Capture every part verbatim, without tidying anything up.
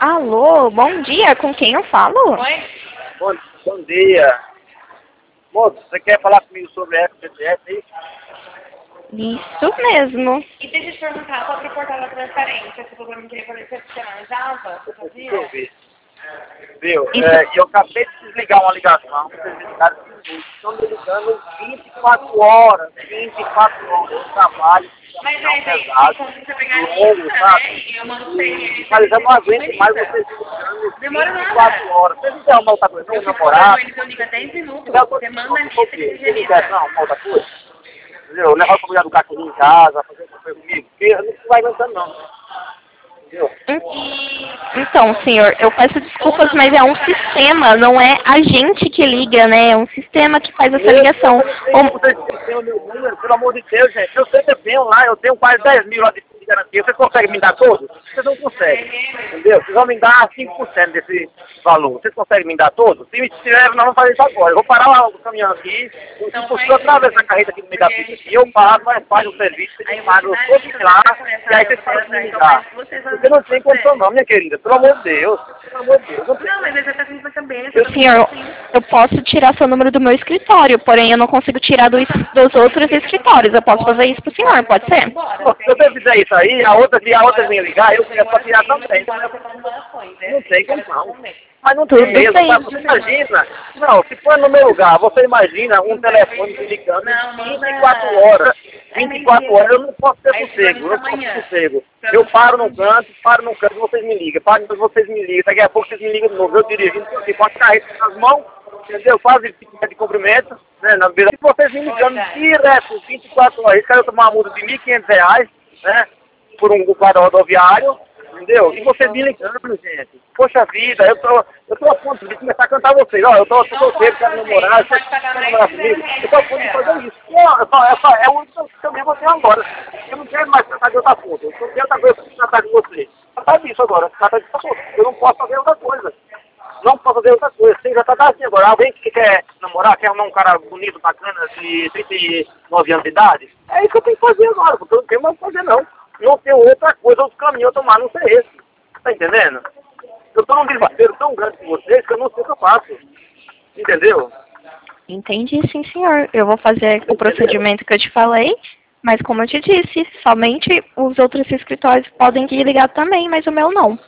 Alô, bom dia, com quem eu falo? Oi? Bom, bom dia. Moço, você quer falar comigo sobre F G T S aí? Isso mesmo. E deixa eu te perguntar sobre o portal da transparência, se você não queria fazer, você analisava? Você Deixa eu fazia? ver. Viu? Isso. É, eu acabei de desligar uma ligação, vocês ligaram estão me ligando vinte e quatro horas, vinte e quatro horas. Eu trabalho, Mas não é, daí, pesado, quando você pegar a longo, lista, sabe? né, e eu mando pra ele. Mas eu não aguento mais vocês ligando Demora vinte e quatro nada. horas. Vocês não querem uma outra coisa, Eu não, fico namorar? falando, eles eu ligo dez minutos, Eu tô você manda a dizendo, lista por que quê? você Vocês não querem, agiliza. não, uma outra coisa? Entendeu? Levar pra mulher do cachorro em casa, fazer alguma coisa comigo, porque eu não vai aguentando, não. Entendeu? Então, senhor, eu peço desculpas, mas é um sistema, não é a gente que liga, né? É um sistema que faz essa ligação. Como vocês têm o meu número, pelo amor de Deus, gente. Eu sei que eu tenho lá, eu tenho quase dez mil lá de garantia. Vocês conseguem me dar todos? Vocês não conseguem. Entendeu? Vocês vão me dar cinco por cento desse valor. Vocês conseguem me dar todos? Se me tiver, nós vamos fazer isso agora. Eu vou parar o caminhão aqui, eu puxou através da carreta aqui no meio da pista aqui, eu paro, mas faz o serviço, vocês pagam todos lá, e aí vocês podem me ligar. Porque não tem condição não, minha querida. Pelo amor de Deus. Pelo amor de Deus. Não tem. Não, mas você tá sem saber. Senhor, eu posso tirar seu número do meu escritório, porém eu não consigo tirar dos, dos outros escritórios. Eu posso fazer isso pro senhor, pode ser? Se você fizer isso aí, a outra, se a outra vinha ligar, eu quero pra tirar também. Não tem como não. Mas não tem Tudo mesmo, bem. sabe? Você imagina. Não, se for no meu lugar, você imagina um telefone me ligando vinte e quatro horas. vinte e quatro horas, eu não posso ter sossego, eu não posso ter sossego. Eu paro no canto, paro no canto, vocês me ligam. Paro no canto, vocês me ligam. Daqui a pouco vocês me ligam de novo. Eu dirigindo aqui com a carreta nas mãos, entendeu? Quase de cumprimento, né? Na beira. E vocês me ligando direto, vinte e quatro horas. Esse cara eu tomar uma multa de mil e quinhentos reais, né? Por um guarda rodoviário. Entendeu? E vocês me ligando, gente. Poxa vida, eu tô, eu tô a ponto de começar a cantar vocês. Ó, eu tô, tô solteiro, quero namorar, vocês querem namorar comigo. Eu tô a ponto de fazer isso. E, ó, eu só, eu só, é o único que eu mesmo tenho agora. Eu não quero mais tratar de outra ponta. Eu não quero outra coisa pra tratar de vocês. Tratar disso agora, tratar de outra coisa. Eu não posso fazer outra coisa. Não posso fazer outra coisa. Você já tá assim agora. Alguém que quer namorar, quer arrumar um cara bonito, bacana, de trinta e nove anos de idade, é isso que eu tenho que fazer agora, porque eu não tenho mais o que fazer, não. Não tem outra coisa, outro caminho a tomar, não sei esse. Tá entendendo? Eu tô num desespero tão grande com vocês que eu não sei o que eu faço. Entendeu? Entendi, sim, senhor. Eu vou fazer o procedimento que eu te falei, mas como eu te disse, somente os outros escritórios podem ir ligar também, mas o meu não.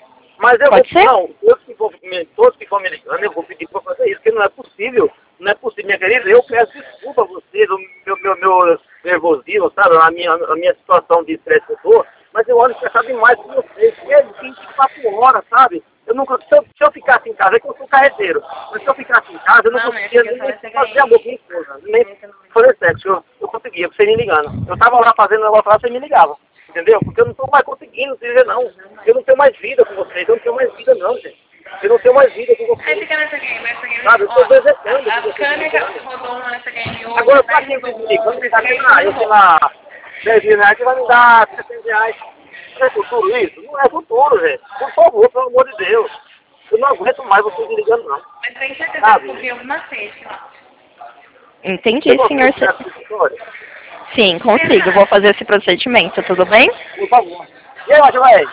Mas eu Pode vou, ser? não, todos que, vão, todos que vão me ligando, eu vou pedir pra fazer isso, porque não é possível. Não é possível, minha querida. Eu peço desculpa a vocês, o meu, meu, meu nervosismo, sabe? A minha, a minha situação de estresse que eu tô, mas eu olho estressado demais com vocês, que é vinte e quatro horas, sabe? Eu nunca, se eu, se eu ficasse em casa, é que eu sou carreteiro, mas se eu ficasse em casa, eu não, Não, conseguia minha filha, nem só fazer amor com minha esposa, nem fazer sexo. Eu, eu conseguia, você me ligando. Eu tava lá fazendo negócio lá, você me ligava. Entendeu? Porque eu não tô mais conseguindo viver, não. Eu não tenho mais vida com vocês, eu não tenho mais vida, não, gente. Eu não tenho mais vida com Aí vocês. fica nessa game, nessa game. Sabe, eu tô Ó, desejando a que vocês câmera me ligam. rodou uma nessa game hoje. Agora, pra quem vocês me ligam, você tá vendo lá, eu sei lá, dez mil reais, você vai me dar sessenta reais. Não é futuro isso? Não é futuro, gente. Por favor, pelo amor de Deus. Eu não aguento mais vocês me ligando, não. Mas tem certeza Sabe? que descobriu alguma sede lá. Entendi, Você consegue senhor. tirar essa história? Sim, consigo. Vou fazer esse procedimento, tudo bem? Por favor. E aí, Marjoleide?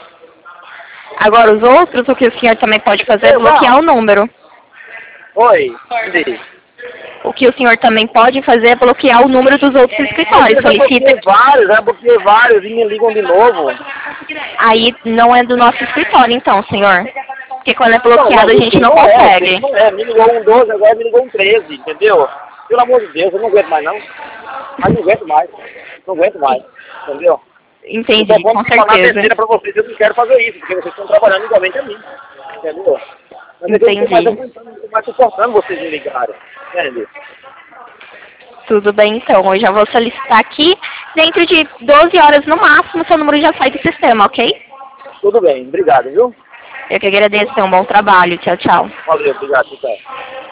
Agora, os outros, o que o senhor também pode fazer é bloquear o número. Oi, entendi. O que o senhor também pode fazer é bloquear o número dos outros escritórios. Eu já bloqueei Solicita. vários, já bloqueei vários e me ligam de novo. Aí não é do nosso escritório, então, senhor. Porque quando é bloqueado a gente não é, consegue. Não é, me ligou um doze, agora me ligou um treze, entendeu? Pelo amor de Deus, eu não aguento mais, não. Mas não aguento mais. Não aguento mais, entendeu? Entendi, Então, com vamos falar certeza. besteira pra vocês, eu não quero fazer isso, porque vocês estão trabalhando igualmente a mim, entendeu? Mas eu não tô mais aguentando, não tô mais suportando vocês me ligarem, entende? Tudo bem, então. Eu já vou solicitar aqui. Dentro de doze horas no máximo, seu número já sai do sistema, ok? Tudo bem, obrigado, viu? Eu que agradeço. Um bom trabalho. Tchau, tchau. Valeu, obrigado, tchau.